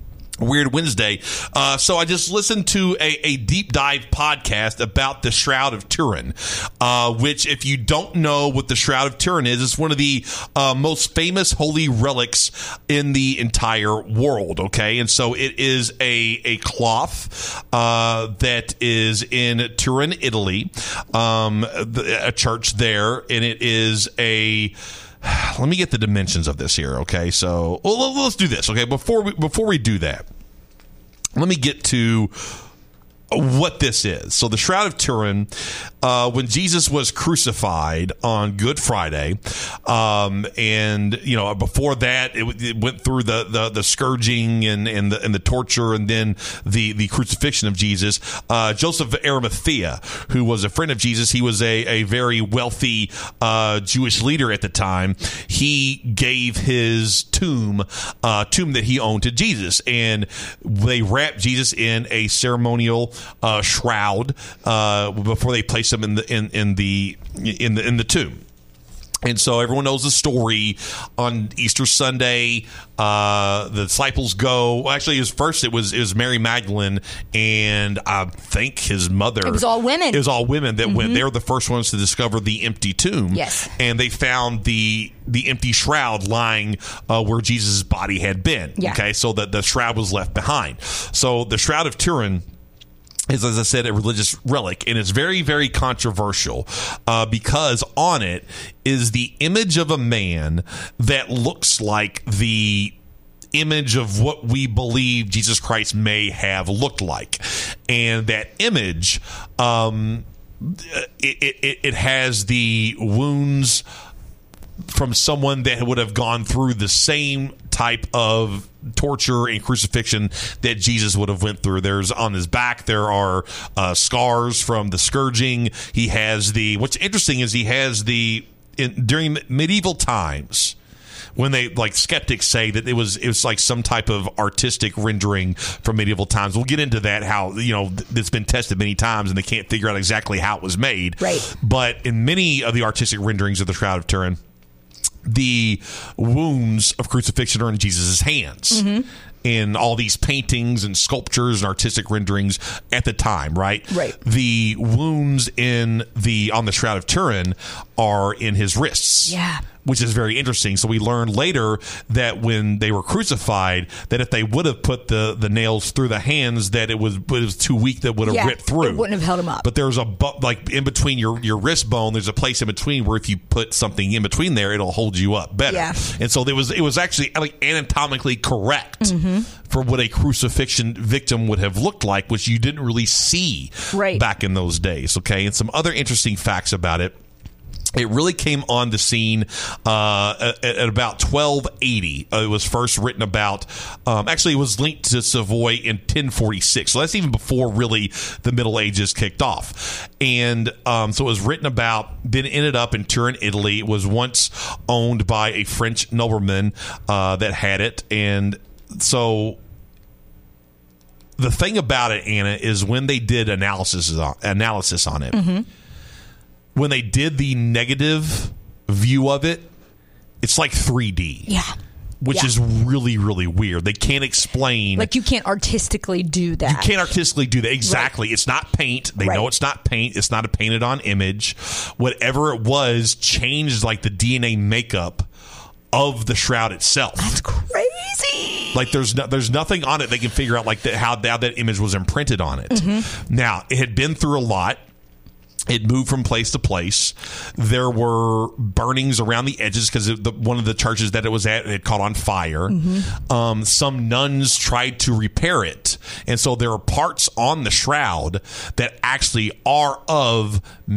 Weird Wednesday. Uh, so I just listened to a, a deep dive podcast about the Shroud of Turin, uh, which if you don't know what the Shroud of Turin is, it's one of the uh, most famous holy relics in the entire world. Okay. And so it is a, a cloth uh, that is in Turin, Italy, um, the, a church there. And it is a... Let me get the dimensions of this here, okay? So well, let's do this, okay? Before we before we do that, let me get to what this is. So the Shroud of Turin, uh, when Jesus was crucified on Good Friday, um, and you know before that it, it went through the, the, the scourging and, and the and the torture and then the, the crucifixion of Jesus. Uh, Joseph of Arimathea, who was a friend of Jesus, he was a, a very wealthy uh, Jewish leader at the time. He gave his tomb, uh, tomb that he owned to Jesus, and they wrapped Jesus in a ceremonial Uh, shroud uh, before they placed him in the in, in the in the in the tomb. And so everyone knows the story. On Easter Sunday, uh, the disciples go. Well, actually, it was first. It was it was Mary Magdalene, and I think his mother. It was all women. It was all women that mm-hmm. went. They were the first ones to discover the empty tomb. Yes, and they found the the empty shroud lying uh, where Jesus' body had been. Yeah. Okay, so that the shroud was left behind. So the Shroud of Turin is, as I said, a religious relic, and it's very, very controversial uh, because on it is the image of a man that looks like the image of what we believe Jesus Christ may have looked like. And that image, um, it, it, it has the wounds from someone that would have gone through the same type of torture and crucifixion that Jesus would have went through. There's on his back, there are uh, scars from the scourging. He has the, what's interesting is he has the, in, during medieval times, when they, like, skeptics say that it was it was like some type of artistic rendering from medieval times. We'll get into that, how, you know, it's been tested many times and they can't figure out exactly how it was made. Right. But in many of the artistic renderings of the Shroud of Turin, the wounds of crucifixion are in Jesus' hands. Mm-hmm. In all these paintings and sculptures and artistic renderings at the time, right? Right. The wounds in the on the Shroud of Turin are in his wrists. Yeah. Which is very interesting. So we learned later that when they were crucified, that if they would have put the, the nails through the hands, that it was it was too weak that would have yeah, ripped through. It wouldn't have held him up. But there's a bu- like in between your, your wrist bone, there's a place in between where if you put something in between there, it'll hold you up better. Yeah. And so there was it was actually like anatomically correct mm-hmm. for what a crucifixion victim would have looked like, which you didn't really see right. back in those days. Okay, and some other interesting facts about it. It really came on the scene uh, at, at about twelve eighty. Uh, it was first written about. Um, actually, it was linked to Savoy in ten forty-six. So that's even before really the Middle Ages kicked off. And um, so it was written about. Then ended up in Turin, Italy. It was once owned by a French nobleman uh, that had it, and so. The thing about it, Anna, is when they did analysis on, analysis on it. Mm-hmm. When they did the negative view of it, it's like three D. Yeah. Which yeah. is really, really weird. They can't explain. Like, you can't artistically do that. You can't artistically do that. Exactly. Right. It's not paint. They right. know it's not paint. It's not a painted on image. Whatever it was changed, like, the D N A makeup of the shroud itself. That's crazy. Like, there's no, there's nothing on it they can figure out, like, the, how, how that image was imprinted on it. Mm-hmm. Now, it had been through a lot. It moved from place to place. There were burnings around the edges because one of the churches that it was at, it had caught on fire. Mm-hmm. Um, some nuns tried to repair it. And so there are parts on the shroud that actually are of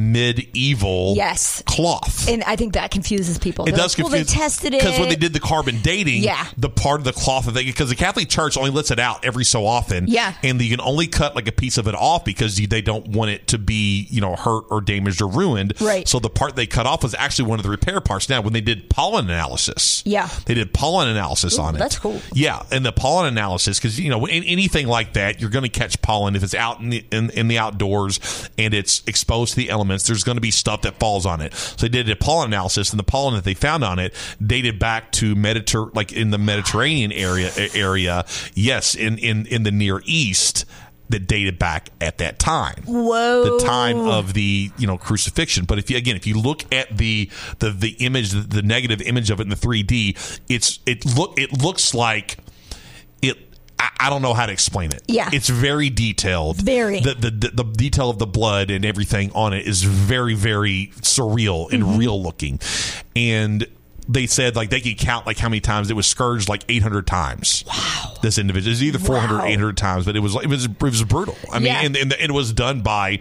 medieval yes. cloth. And I think that confuses people. It They're does like, confuse. Well, they tested it. Because when they did the carbon dating, yeah. the part of the cloth, because the Catholic Church only lets it out every so often. Yeah. And you can only cut like a piece of it off because they don't want it to be, you know, hurt or damaged or ruined. Right. So the part they cut off was actually one of the repair parts. Now, when they did pollen analysis, yeah, they did pollen analysis Ooh, on it. That's cool. Yeah, and the pollen analysis, because you know in, anything like that, you're going to catch pollen if it's out in the in, in the outdoors and it's exposed to the elements. There's going to be stuff that falls on it. So they did a pollen analysis, and the pollen that they found on it dated back to Mediter, like in the Mediterranean area area. Yes, in in in the Near East. That dated back at that time. Whoa. The time of the, you know, crucifixion. But if you, again, if you look at the the, the image, the, the negative image of it in the three D, it's it look it looks like it. I, I don't know how to explain it. Yeah. It's very detailed. Very. The, the, the, the detail of the blood and everything on it is very, very surreal and mm-hmm. real looking. And they said like they could count like how many times it was scourged, like eight hundred times. Wow. This individual, it was either four hundred wow. or eight hundred times, but it was it was it was brutal. I mean, yeah. and, and it was done by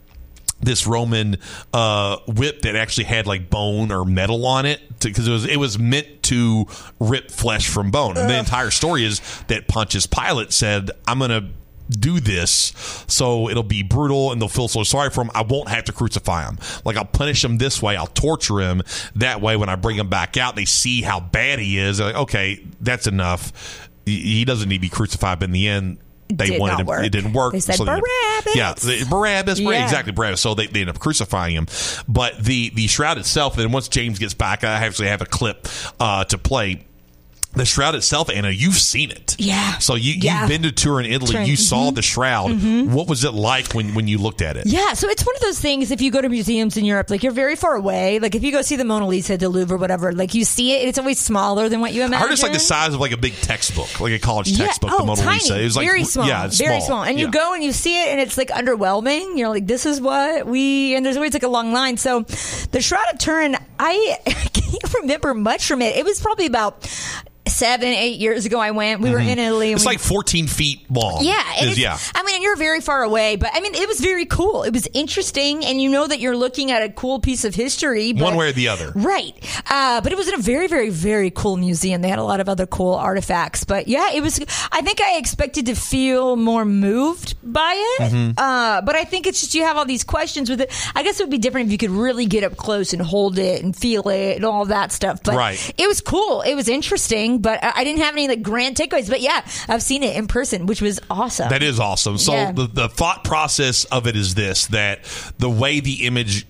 this Roman uh, whip that actually had like bone or metal on it, because it was it was meant to rip flesh from bone. And the entire story is that Pontius Pilate said, "I'm going to do this so it'll be brutal and they'll feel so sorry for him. I won't have to crucify him. Like, I'll punish him this way. I'll torture him that way. When I bring him back out, they see how bad he is. They're like, okay, that's enough. He doesn't need to be crucified." But in the end, they Did wanted not him. work. It didn't work. They said so Barabbas. Yeah, they, Barabbas. Yeah. Exactly, Barabbas. So they, they end up crucifying him. But the the shroud itself. And once James gets back, I actually have a clip uh, to play. The shroud itself, Anna, you've seen it. Yeah. So you, yeah. you've been to Turin, Italy. Turin. You saw Mm-hmm. the shroud. Mm-hmm. What was it like when, when you looked at it? Yeah, so it's one of those things, if you go to museums in Europe, like you're very far away. Like if you go see the Mona Lisa at the Louvre or whatever, like you see it, it's always smaller than what you imagine. I heard it's like the size of like a big textbook, like a college yeah. textbook, oh, the Mona tiny. Lisa. It was like, very small. Yeah, it's very small. small. And yeah. you go and you see it and it's like underwhelming. You're like, this is what we, and there's always like a long line. So the Shroud of Turin, I can't remember much from it. It was probably about seven, eight years ago I went. We mm-hmm. were in Italy. And it's we, like fourteen feet long. Yeah. And it's, yeah. I mean, and you're very far away, but I mean, it was very cool. It was interesting. And you know that you're looking at a cool piece of history. But, one way or the other. Right. Uh, but it was in a very, very, very cool museum. They had a lot of other cool artifacts. But yeah, it was, I think I expected to feel more moved by it. Mm-hmm. Uh, but I think it's just you have all these questions with it. I guess it would be different if you could really get up close and hold it and feel it and all that stuff. But right. it was cool. It was interesting, but I didn't have any like grand takeaways. But yeah, I've seen it in person, which was awesome. That is awesome. So Yeah. the, the thought process of it is this, that the way the image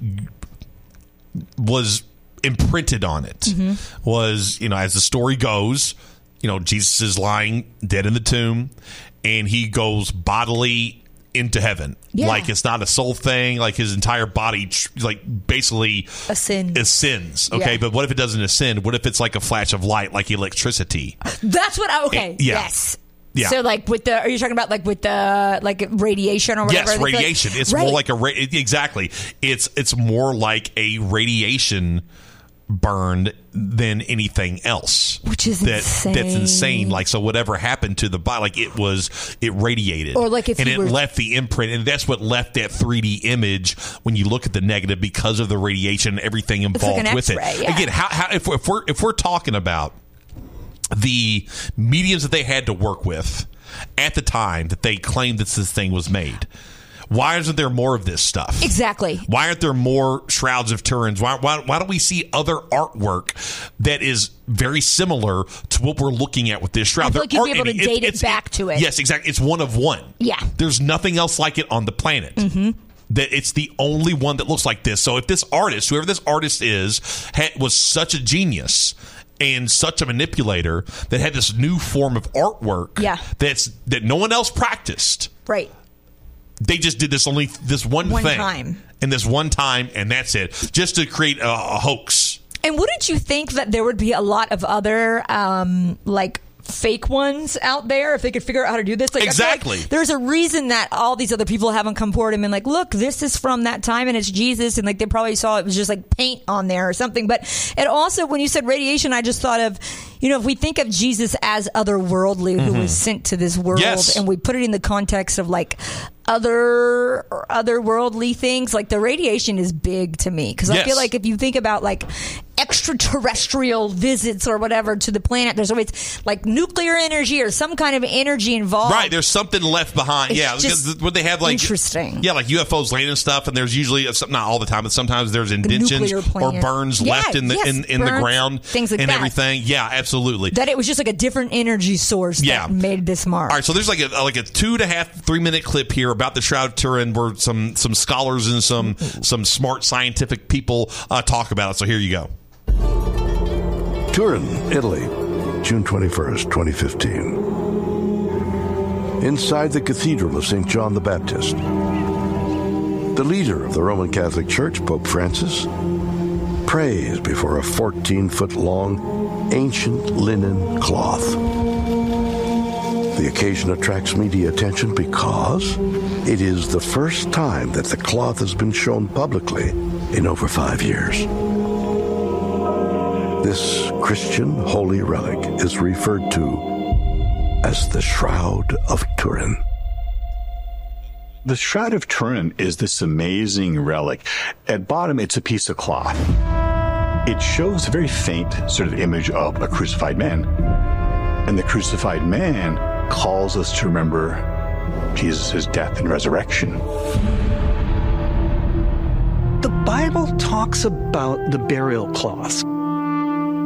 was imprinted on it Mm-hmm. was, you know, as the story goes, you know, Jesus is lying dead in the tomb and he goes bodily into heaven. Yeah. Like it's not a soul thing, like his entire body like basically ascends. ascends. Okay, Yeah. but what if it doesn't ascend? What if it's like a flash of light, like electricity? That's what I, okay. It- yeah. Yes. Yeah. So like with the, are you talking about like with the like radiation or whatever? Yes, They feel like- radiation. It's Right. more like a ra- exactly. It's it's more like a radiation burn than anything else, which is that insane. that's insane. Like so, whatever happened to the body, like it was, it radiated, Or like if and you it were- left the imprint, and that's what left that three D image when you look at the negative because of the radiation and everything involved like an with it. X-ray, yeah. Again, how, how if, we're, if we're if we're talking about the mediums that they had to work with at the time that they claimed that this thing was made. Why isn't there more of this stuff? Exactly. Why aren't there more Shrouds of Turin? Why, why, why don't we see other artwork that is very similar to what we're looking at with this shroud? I feel There like you'd be aren't able to any. date It's- it it's- back to it. Yes, exactly. It's one of one. Yeah. There's nothing else like it on the planet. Mm-hmm. That it's the only one that looks like this. So if this artist, whoever this artist is, had, was such a genius and such a manipulator that had this new form of artwork, Yeah. that's that no one else practiced. Right. They just did this only this one, One thing, time. and this one time, and that's it, just to create a, a hoax. And wouldn't you think that there would be a lot of other um, like fake ones out there if they could figure out how to do this? Like, I feel like Exactly. there's a reason that all these other people haven't come forward and been like, look, this is from that time and it's Jesus, and like they probably saw it was just like paint on there or something. But it also, when you said radiation, I just thought of, you know, if we think of Jesus as otherworldly, who Mhm. was sent to this world, Yes. and we put it in the context of like other otherworldly things, like the radiation is big to me, because I Yes. feel like if you think about like extraterrestrial visits or whatever to the planet, there's always like nuclear energy or some kind of energy involved. Right, there's something left behind. It's yeah, just because when they have like interesting. yeah, like U F Os landing stuff, and there's usually some, not all the time, but sometimes there's indentions nuclear or plant. burns Yeah, left in the yes, in, in the burns, ground, things like and that. everything. Yeah, absolutely. That it was just like a different energy source Yeah. that made this mark. All right, so there's like a like a two and a half three minute clip here about the Shroud of Turin, where some some scholars and some some smart scientific people uh, talk about it. So here you go. Turin, Italy, June twenty-first, twenty fifteen. Inside the Cathedral of Saint John the Baptist, the leader of the Roman Catholic Church, Pope Francis, prays before a fourteen-foot-long ancient linen cloth. The occasion attracts media attention because it is the first time that the cloth has been shown publicly in over five years. This Christian holy relic is referred to as the Shroud of Turin. The Shroud of Turin is this amazing relic. At bottom, it's a piece of cloth. It shows a very faint sort of image of a crucified man. And the crucified man calls us to remember Jesus' death and resurrection. The Bible talks about the burial cloths.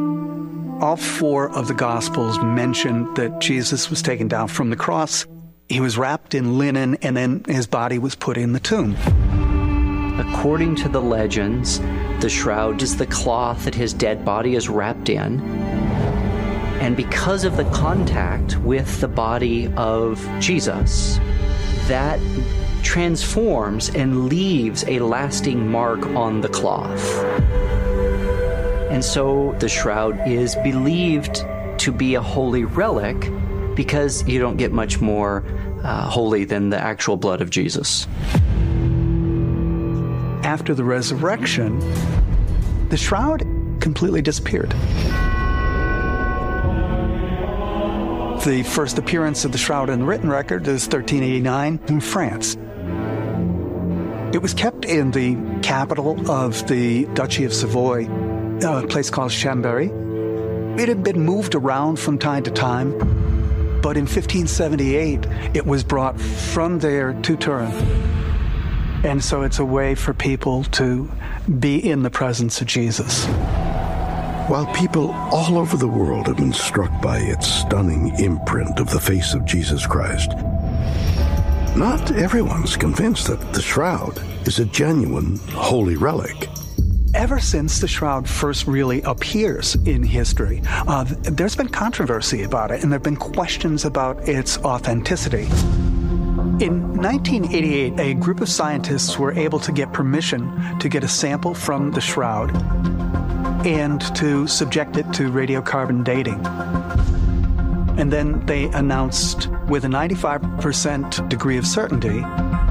All four of the Gospels mention that Jesus was taken down from the cross he was wrapped in linen, and then his body was put in the tomb. According to the legends, the shroud is the cloth that his dead body is wrapped in. And because of the contact with the body of Jesus, that transforms and leaves a lasting mark on the cloth. And so the shroud is believed to be a holy relic because you don't get much more uh, holy than the actual blood of Jesus. After the resurrection, the shroud completely disappeared. The first appearance of the shroud in the written record is thirteen eighty-nine in France. It was kept in the capital of the Duchy of Savoy, a place called Chambéry. It had been moved around from time to time, but in fifteen seventy-eight, it was brought from there to Turin. And so it's a way for people to be in the presence of Jesus. While people all over the world have been struck by its stunning imprint of the face of Jesus Christ, not everyone's convinced that the shroud is a genuine holy relic. Ever since the shroud first really appears in history, uh, there's been controversy about it, and there have been questions about its authenticity. In nineteen eighty-eight, a group of scientists were able to get permission to get a sample from the shroud and to subject it to radiocarbon dating. And then they announced with a ninety-five percent degree of certainty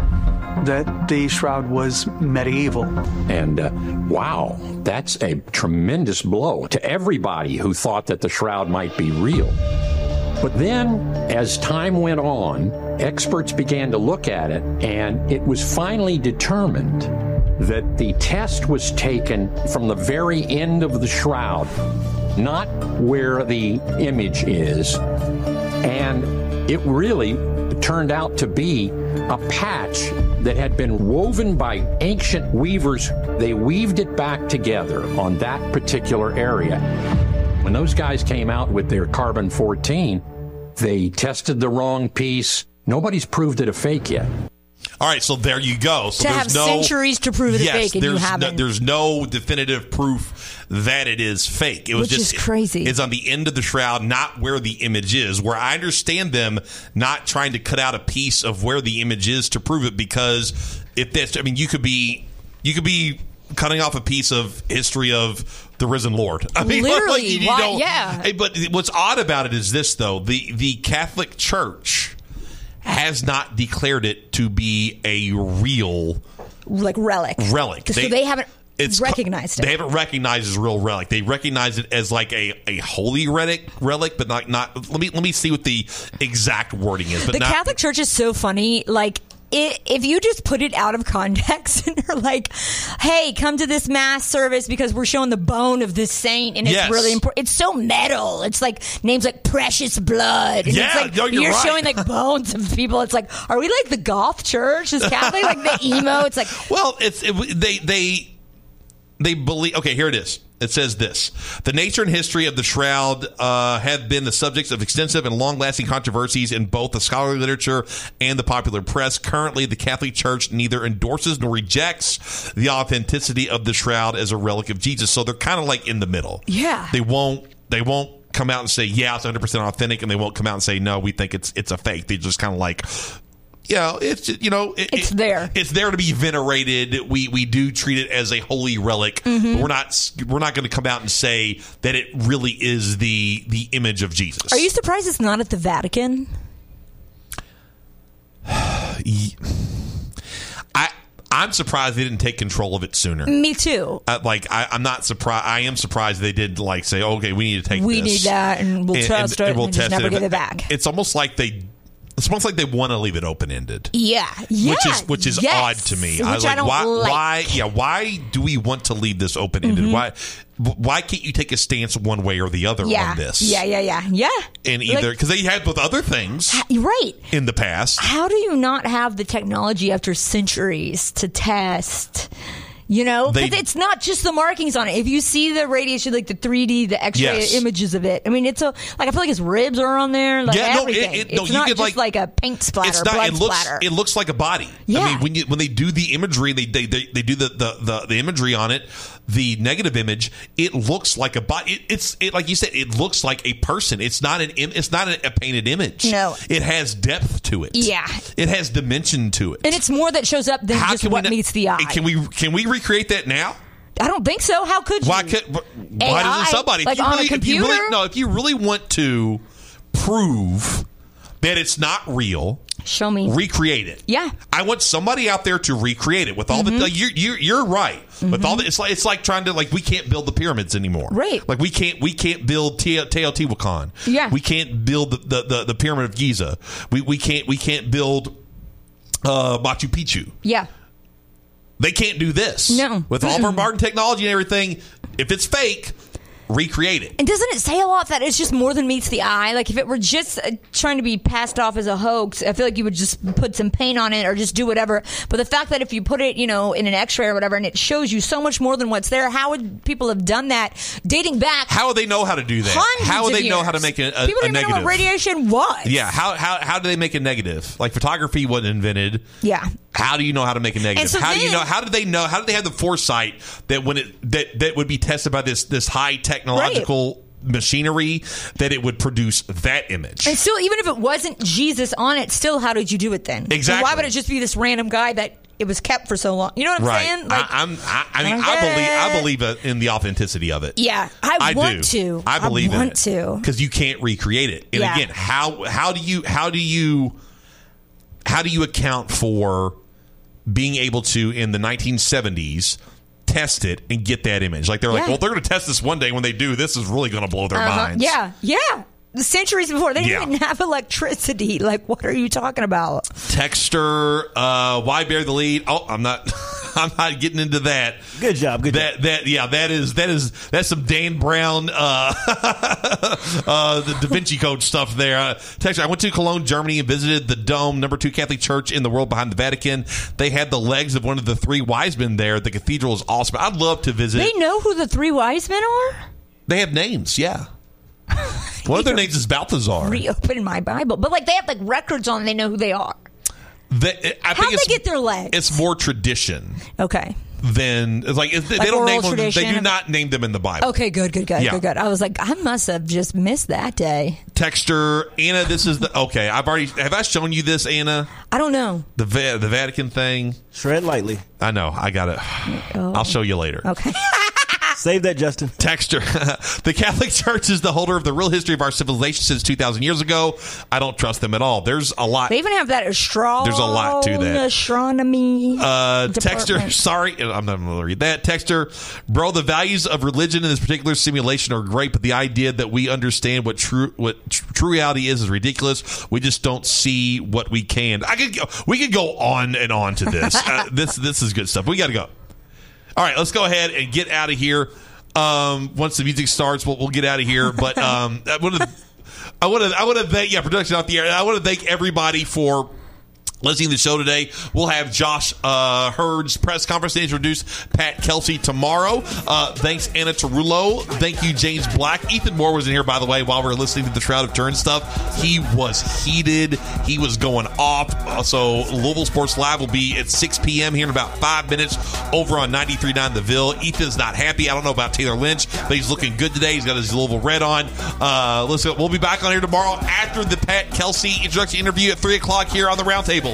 that the shroud was medieval. And uh, wow, that's a tremendous blow to everybody who thought that the shroud might be real. But then, as time went on, experts began to look at it, and it was finally determined that the test was taken from the very end of the shroud, not where the image is. And it really turned out to be a patch that had been woven by ancient weavers. They weaved it back together on that particular area. When those guys came out with their carbon fourteen, they tested the wrong piece. Nobody's proved it a fake yet. All right, so there you go. So to there's have no, centuries to prove it yes, fake, and you there's haven't. No, there's no definitive proof that it is fake. It was Which just is crazy. It's on the end of the shroud, not where the image is. Where I understand them not trying to cut out a piece of where the image is to prove it, because if that's, I mean, you could be, you could be cutting off a piece of history of the risen Lord. I mean, literally, like, you, you why, don't, yeah. But what's odd about it is this, though: the the Catholic Church has not declared it to be a real like relic. Relic. So they, they haven't it's, recognized it. They haven't recognized it as a real relic. They recognize it as like a, a holy relic, relic, but not not. Let me let me see what the exact wording is. But the not, Catholic Church is so funny. Like, It, if you just put it out of context and you're like, hey, come to this mass service because we're showing the bone of this saint and it's yes. really important. It's so metal. It's like names like Precious Blood. And yeah, it's like no, you're, you're right. showing like bones of people. It's like, are we like the goth church? Is Catholic like the emo? It's like, well, it's it, they they they believe. Okay, here it is. It says this: the nature and history of the shroud uh, have been the subjects of extensive and long-lasting controversies in both the scholarly literature and the popular press. Currently, the Catholic Church neither endorses nor rejects the authenticity of the shroud as a relic of Jesus. So they're kind of like in the middle. Yeah. They won't. They won't come out and say, yeah, it's one hundred percent authentic, and they won't come out and say, no, we think it's it's a fake. They just kind of like, you know, it's you know, it, it's it, there. It's there to be venerated. We we do treat it as a holy relic. Mm-hmm. But we're not we're not going to come out and say that it really is the the image of Jesus. Are you surprised it's not at the Vatican? I I'm surprised they didn't take control of it sooner. Me too. Uh, like I, I'm not surprised. I am surprised they did like say, okay, we need to take we this. need that, and we'll and, test and, it, and we'll and test just never it. give it back. It's almost like they. It's almost like they want to leave it open ended. Yeah, yeah, which is which is yes. odd to me. Which I was like, I don't why, like. why? Yeah, why do we want to leave this open ended? Mm-hmm. Why? Why can't you take a stance one way or the other yeah. on this? Yeah, yeah, yeah, yeah. And either because like, they had with other things, right, in the past. How do you not have the technology after centuries to test? You know, They- because it's not just the markings on it. If you see the radiation, like the three D, the X-ray Yes. images of it, I mean, it's a like I feel like his ribs are on there, like Yeah, no, it- everything. it- no, it's you not could, just like- like, a paint splatter, It's not. blood It looks. splatter. It looks like a body. Yeah. I mean, when you when they do the imagery, they they they, they do the, the, the, the imagery on it. The negative image, it looks like a body. It, it's it, like you said, it looks like a person. It's not an. im- It's not a, a painted image. No. It has depth to it. Yeah. It has dimension to it. And it's more that shows up than How just can we what not- meets the eye. Can we can we recreate that now? I don't think so. How could you? Why could? Why A I? doesn't somebody? Like if you on a really, if you computer? really, no, if you really want to prove that it's not real, show me. Recreate it. Yeah. I want somebody out there to recreate it with all Mhm. the. Like, you're, you're you're right. With all the, it's like it's like trying to like we can't build the pyramids anymore. Right. Like we can't we can't build Te- Teotihuacan. Yeah. We can't build the, the, the, the pyramid of Giza. We we can't we can't build uh, Machu Picchu. Yeah. They can't do this. No. With all of our Mm-mm. modern technology and everything, if it's fake, recreate it. And doesn't it say a lot that it's just more than meets the eye? Like if it were just uh, trying to be passed off as a hoax, I feel like you would just put some paint on it or just do whatever. But the fact that if you put it, you know, in an X-ray or whatever, and it shows you so much more than what's there, how would people have done that dating back? How would they know how to do that? Hundreds How would of they know years. how to make a, a, People a didn't even negative? know what radiation was. Yeah. How how how do they make a negative? Like photography wasn't invented. Yeah. How do you know how to make a negative? And so how do you then- know? How did they know? How did they have the foresight that when it that that would be tested by this this high technological machinery that it would produce that image? And still, even if it wasn't Jesus on it, still, how did you do it then? Exactly. Why would it just be this random guy that it was kept for so long? You know what I'm right. saying? Like, I, I'm. I, I mean, I I, believe. I get- believe uh, in the authenticity of it. yeah, I, want do. to. I believe want in it to. because you can't recreate it. And Yeah. again, how how do you how do you how do you account for being able to in the nineteen seventies test it and get that image? Like they're like, Yeah. well, they're going to test this one day when they do. This is really going to blow their Uh-huh. minds. Yeah, yeah. The centuries before, they didn't Yeah. even have electricity. Like, what are you talking about? Texter, uh, why bear the lead? Oh, I'm not. I'm not getting into that. Good job. Good that, job. That yeah, that is that is that's some Dan Brown, uh, uh, the Da Vinci Code stuff there. Uh, Texter, I went to Cologne, Germany, and visited the Dome, number two Catholic church in the world behind the Vatican. They had the legs of one of the three wise men there. The cathedral is awesome. I'd love to visit. They know who the three wise men are? They have names. Yeah. One of their names is Balthazar. Reopen my Bible. But, like, they have, like, records on them. They know who they are. The, I How'd think they it's, get their legs? It's more tradition. Okay. Than it's like, it's, they Like don't oral name them. They tradition? do not name them in the Bible. Okay, good, good, good, Yeah. good, good. I was like, I must have just missed that day. Texter, Anna, this is the okay. I've already have I shown you this, Anna? I don't know. The Va- the Vatican thing. Tread lightly. I know. I got it. Oh. I'll show you later. Okay. Save that, Justin. Texter, the Catholic Church is the holder of the real history of our civilization since two thousand years ago. I don't trust them at all. There's a lot. They even have that astronomy. There's a lot to that. Astronomy. Uh, department. Texter, sorry, I'm not going to read that. Texter, bro, the values of religion in this particular simulation are great, but the idea that we understand what true what tr- true reality is is ridiculous. We just don't see what we can. I could go, we could go on and on to this. uh, this this is good stuff. We got to go. All right, let's go ahead and get out of here. Um, once the music starts, we'll, we'll get out of here. But um, I want to, I want to, I want to thank yeah, production out the air. I want to thank everybody for listening to the show today. We'll have Josh uh, Hurd's press conference to introduce Pat Kelsey tomorrow. Uh, thanks, Anna Tarullo. Thank you, James Black. Ethan Moore was in here, by the way, while we were listening to the Shroud of Turin stuff. He was heated. He was going off. Uh, so Louisville Sports Live will be at six p.m. here in about five minutes over on ninety-three point nine The Ville. Ethan's not happy. I don't know about Taylor Lynch, but he's looking good today. He's got his Louisville red on. Uh, listen, we'll be back on here tomorrow after the Pat Kelsey introduction interview at three o'clock here on the Roundtable.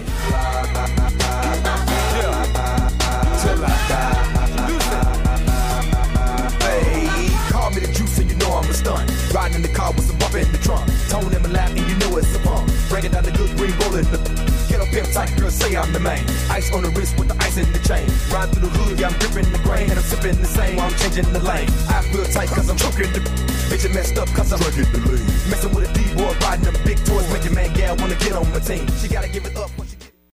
Call me the juice and you know I'm a stunt. Riding in the car with some bump in the trunk. Tone them and laughing, you know it's a pump. Breaking down the good green rolling the get up pimp tight, girl, say I'm the main. Ice on the wrist with the ice in the chain. Ride through the hood, yeah, I'm gripping the grain. And I'm sipping the same while I'm changing the lane. I feel tight cause I'm choking the bitch messed up cause I'm drinking the lean. Messing with a D-boy, riding them big toys. Make your man gal wanna get on my team. She gotta give it up.